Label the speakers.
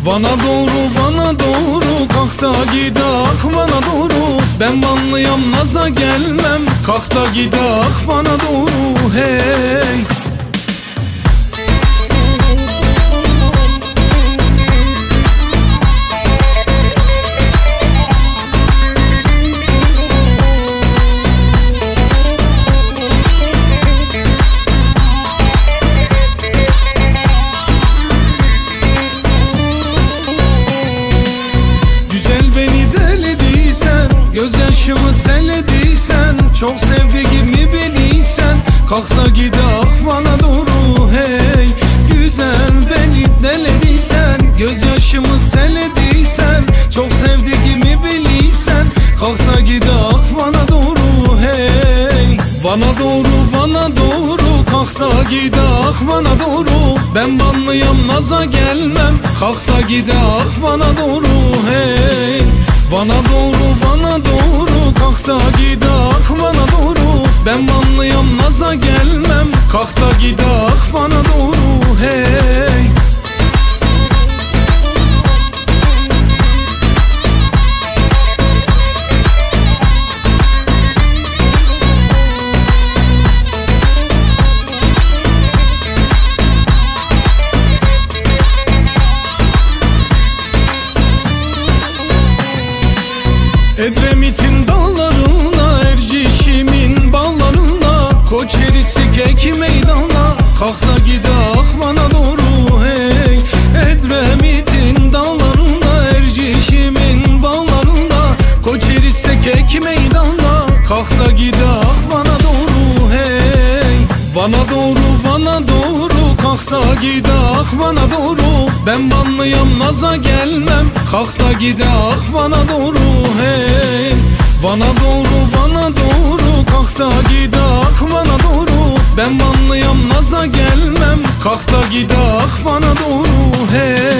Speaker 1: Vana doğru kalk da gidak Vana doğru. Ben Vanlıyam naza gelmem, kalk da gidak Vana doğru hey. Gözyaşımı sellediysen, çok sevdiğimi biliysen, kalk da gidak Van'a doğru hey. Güzel beni delediysen, gözyaşımı sellediysen, çok sevdiğimi biliysen, kalk da gidak Van'a doğru hey. Van'a doğru kalk da gidak Van'a doğru. Ben Vanlıyam naza gelmem, kalk da gidak Van'a doğru hey. Vana doğru kalk da gidak Vana doğru. Ben Vanlıyam naza gelmem, kalk da gidak Vana doğru hey. Edremit'in dağlarına, Ercişim'in bağlarına, Koçerisik Eki meydana, kalk da gidak Van'a doğru hey. Edremit'in dağlarına, Ercişim'in bağlarına, Koçerisik Eki meydana, kalk da gidak Van'a doğru hey. Vana doğru kalk da gidak Van'a doğru. Ben Vanlıyam naza gelmem, kalk da gidak Van'a doğru hey. Vana doğru kalk da gidak Van'a doğru. Ben Vanlıyam naza gelmem, kalk da gidak Van'a doğru hey.